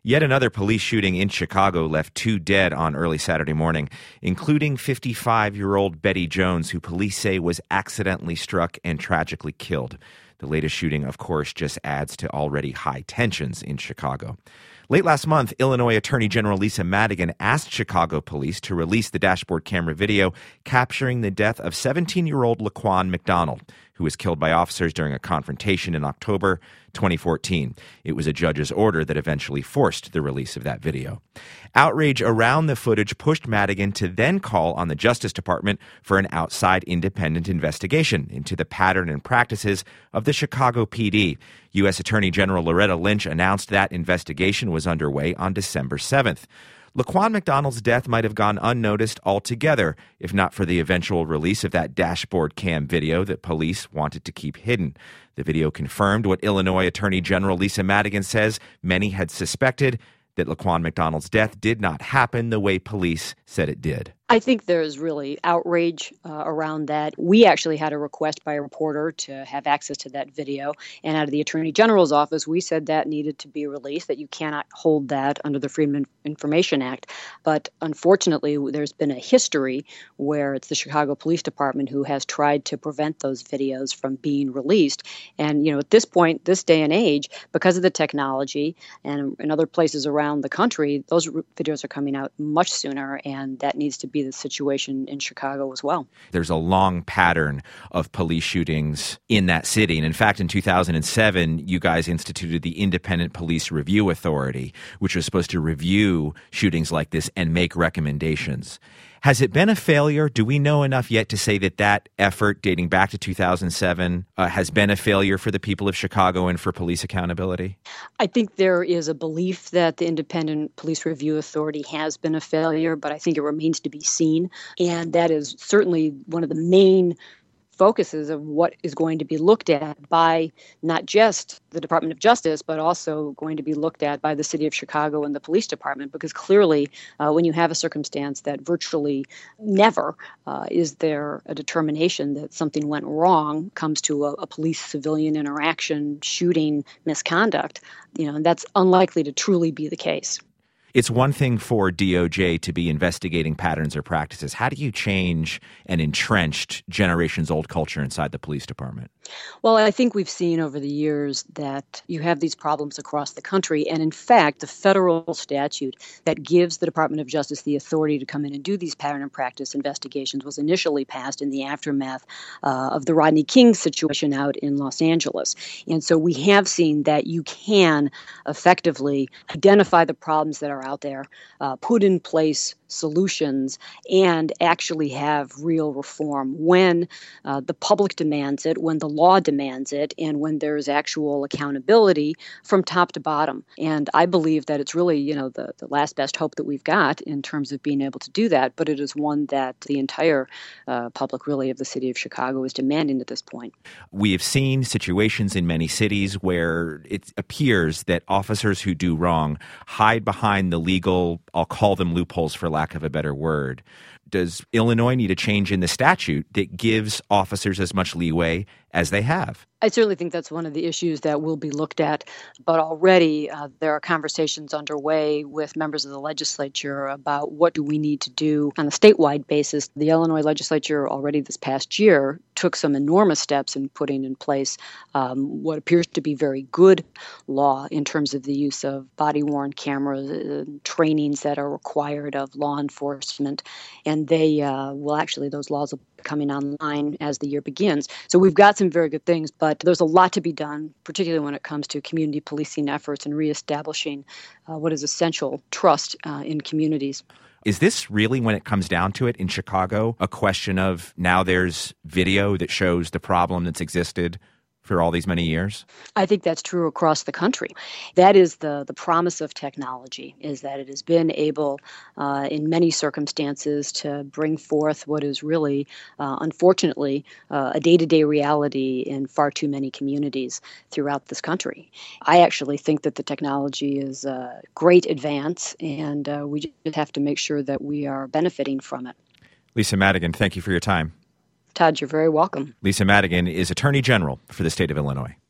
Yet another police shooting in Chicago left 2 dead on early Saturday morning, including 55-year-old Betty Jones, who police say was accidentally struck and tragically killed. The latest shooting, of course, just adds to already high tensions in Chicago. Late last month, Illinois Attorney General Lisa Madigan asked Chicago police to release the dashboard camera video capturing the death of 17-year-old Laquan McDonald, who was killed by officers during a confrontation in October 2014. It was a judge's order that eventually forced the release of that video. Outrage around the footage pushed Madigan to then call on the Justice Department for an outside independent investigation into the pattern and practices of the Chicago PD. U.S. Attorney General Loretta Lynch announced that investigation was underway on December 7th. Laquan McDonald's death might have gone unnoticed altogether, if not for the eventual release of that dashboard cam video that police wanted to keep hidden. The video confirmed what Illinois Attorney General Lisa Madigan says many had suspected, that Laquan McDonald's death did not happen the way police said it did. I think there's really outrage around that. We actually had a request by a reporter to have access to that video. And out of the Attorney General's office, we said that needed to be released, that you cannot hold that under the Freedom of Information Act. But unfortunately, there's been a history where it's the Chicago Police Department who has tried to prevent those videos from being released. And, at this point, this day and age, because of the technology and in other places around the country, those videos are coming out much sooner, and that needs to be the situation in Chicago as well. There's a long pattern of police shootings in that city. And in fact, in 2007, you guys instituted the Independent Police Review Authority, which was supposed to review shootings like this and make recommendations. Has it been a failure? Do we know enough yet to say that effort dating back to 2007 has been a failure for the people of Chicago and for police accountability? I think there is a belief that the Independent Police Review Authority has been a failure, but I think it remains to be seen. And that is certainly one of the main focuses of what is going to be looked at by not just the Department of Justice, but also going to be looked at by the city of Chicago and the police department, because clearly when you have a circumstance that virtually never is there a determination that something went wrong, comes to a police-civilian interaction, shooting, misconduct, and that's unlikely to truly be the case. It's one thing for DOJ to be investigating patterns or practices. How do you change an entrenched generations-old culture inside the police department? Well, I think we've seen over the years that you have these problems across the country. And in fact, the federal statute that gives the Department of Justice the authority to come in and do these pattern and practice investigations was initially passed in the aftermath of the Rodney King situation out in Los Angeles. And so we have seen that you can effectively identify the problems that are out there, put in place solutions, and actually have real reform when the public demands it, when the law demands it, and when there's actual accountability from top to bottom. And I believe that it's really, the last best hope that we've got in terms of being able to do that, but it is one that the entire public, really, of the city of Chicago is demanding at this point. We have seen situations in many cities where it appears that officers who do wrong hide behind the legal, I'll call them loopholes for lack of a better word. Does Illinois need a change in the statute that gives officers as much leeway as they have? I certainly think that's one of the issues that will be looked at, but already there are conversations underway with members of the legislature about what do we need to do on a statewide basis. The Illinois legislature already this past year took some enormous steps in putting in place what appears to be very good law in terms of the use of body-worn cameras, trainings that are required of law enforcement, and they those laws will be coming online as the year begins. So we've got some very good things, but there's a lot to be done, particularly when it comes to community policing efforts and reestablishing what is essential trust in communities. Is this really, when it comes down to it in Chicago, a question of now there's video that shows the problem that's existed for all these many years? I think that's true across the country. That is the promise of technology, is that it has been able, in many circumstances, to bring forth what is really, unfortunately, a day-to-day reality in far too many communities throughout this country. I actually think that the technology is a great advance, and we just have to make sure that we are benefiting from it. Lisa Madigan, thank you for your time. Todd, you're very welcome. Lisa Madigan is Attorney General for the state of Illinois.